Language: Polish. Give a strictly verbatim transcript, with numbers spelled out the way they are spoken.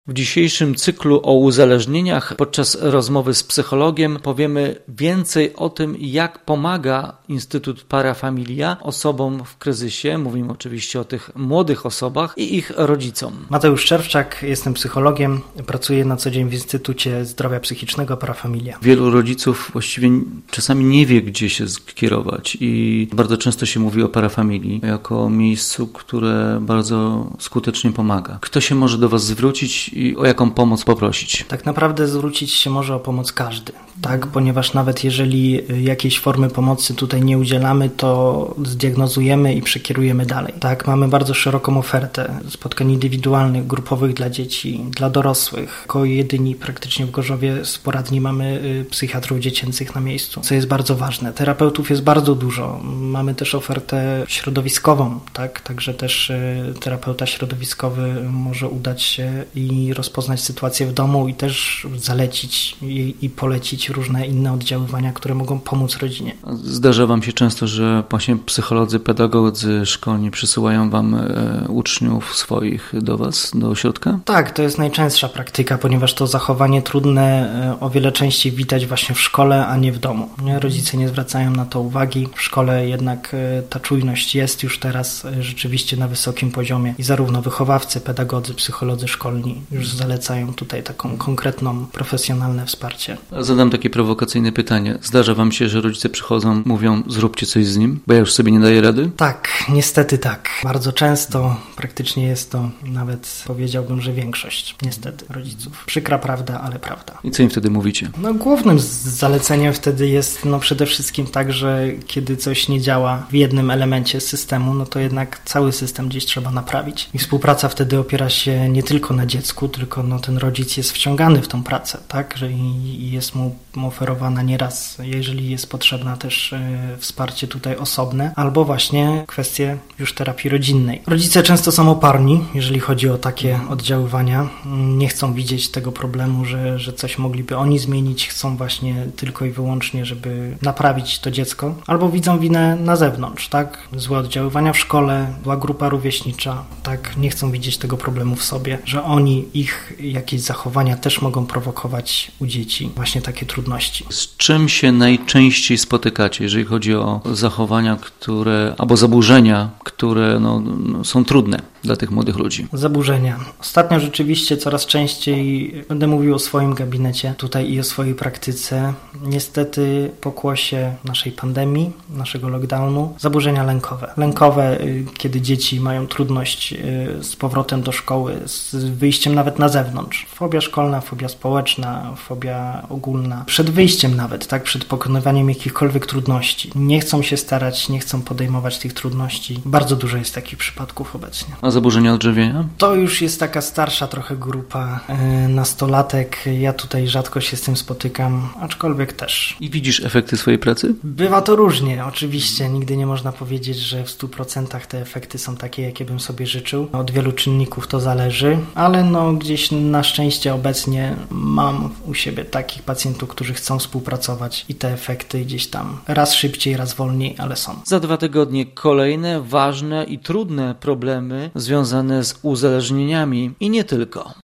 W dzisiejszym cyklu o uzależnieniach podczas rozmowy z psychologiem powiemy więcej o tym, jak pomaga Instytut Parafamilia osobom w kryzysie. Mówimy oczywiście o tych młodych osobach i ich rodzicom. Mateusz Czerwczak, jestem psychologiem, pracuję na co dzień w Instytucie Zdrowia Psychicznego Parafamilia. Wielu rodziców właściwie czasami nie wie, gdzie się skierować i bardzo często się mówi o parafamilii jako miejscu, które bardzo skutecznie pomaga. Kto się może do Was zwrócić i o jaką pomoc poprosić? Tak naprawdę zwrócić się może o pomoc każdy, tak? Ponieważ nawet jeżeli jakiejś formy pomocy tutaj nie udzielamy, to zdiagnozujemy i przekierujemy dalej. Tak, mamy bardzo szeroką ofertę spotkań indywidualnych, grupowych dla dzieci, dla dorosłych. Jako jedyni praktycznie w Gorzowie z poradni mamy psychiatrów dziecięcych na miejscu, co jest bardzo ważne. Terapeutów jest bardzo dużo. Mamy też ofertę środowiskową, tak? Także też terapeuta środowiskowy może udać się i rozpoznać sytuację w domu i też zalecić i, i polecić różne inne oddziaływania, które mogą pomóc rodzinie. Zdarza Wam się często, że właśnie psycholodzy, pedagodzy szkolni przysyłają Wam e, uczniów swoich do Was, do ośrodka? Tak, to jest najczęstsza praktyka, ponieważ to zachowanie trudne e, o wiele częściej widać właśnie w szkole, a nie w domu. Nie? Rodzice nie zwracają na to uwagi. W szkole jednak e, ta czujność jest już teraz e, rzeczywiście na wysokim poziomie i zarówno wychowawcy, pedagodzy, psycholodzy szkolni już zalecają tutaj taką konkretną, profesjonalne wsparcie. Zadam takie prowokacyjne pytanie. Zdarza Wam się, że rodzice przychodzą, mówią, zróbcie coś z nim, bo ja już sobie nie daję rady? Tak, niestety tak. Bardzo często, praktycznie jest to nawet, powiedziałbym, że większość, niestety, rodziców. Przykra prawda, ale prawda. I co im wtedy mówicie? No głównym zaleceniem wtedy jest no przede wszystkim tak, że kiedy coś nie działa w jednym elemencie systemu, no to jednak cały system gdzieś trzeba naprawić. I współpraca wtedy opiera się nie tylko na dziecku, tylko no ten rodzic jest wciągany w tą pracę, tak, że i jest mu oferowana nieraz, jeżeli jest potrzebna też y, wsparcie tutaj osobne, albo właśnie kwestie już terapii rodzinnej. Rodzice często są oparni, jeżeli chodzi o takie oddziaływania. Nie chcą widzieć tego problemu, że, że coś mogliby oni zmienić, chcą właśnie tylko i wyłącznie, żeby naprawić to dziecko, albo widzą winę na zewnątrz, tak, złe oddziaływania w szkole, zła grupa rówieśnicza, tak, nie chcą widzieć tego problemu w sobie, że oni, ich jakieś zachowania też mogą prowokować u dzieci właśnie takie trudności. Z czym się najczęściej spotykacie, jeżeli chodzi o zachowania, które, albo zaburzenia, które no, no, są trudne dla tych młodych ludzi? Zaburzenia. Ostatnio rzeczywiście coraz częściej będę mówił o swoim gabinecie tutaj i o swojej praktyce. Niestety pokłosie naszej pandemii, naszego lockdownu, zaburzenia lękowe. Lękowe, kiedy dzieci mają trudność z powrotem do szkoły, z wyjściem nawet na zewnątrz. Fobia szkolna, fobia społeczna, fobia ogólna. Przed wyjściem nawet, tak, przed pokonywaniem jakichkolwiek trudności. Nie chcą się starać, nie chcą podejmować tych trudności. Bardzo dużo jest takich przypadków obecnie. A zaburzenia odżywienia? To już jest taka starsza trochę grupa yy, nastolatek. Ja tutaj rzadko się z tym spotykam, aczkolwiek też. I widzisz efekty swojej pracy? Bywa to różnie, oczywiście. Nigdy nie można powiedzieć, że w stu procentach te efekty są takie, jakie bym sobie życzył. Od wielu czynników to zależy, ale no gdzieś na szczęście obecnie mam u siebie takich pacjentów, którzy chcą współpracować i te efekty gdzieś tam raz szybciej, raz wolniej, ale są. Za dwa tygodnie kolejne ważne i trudne problemy związane z uzależnieniami i nie tylko.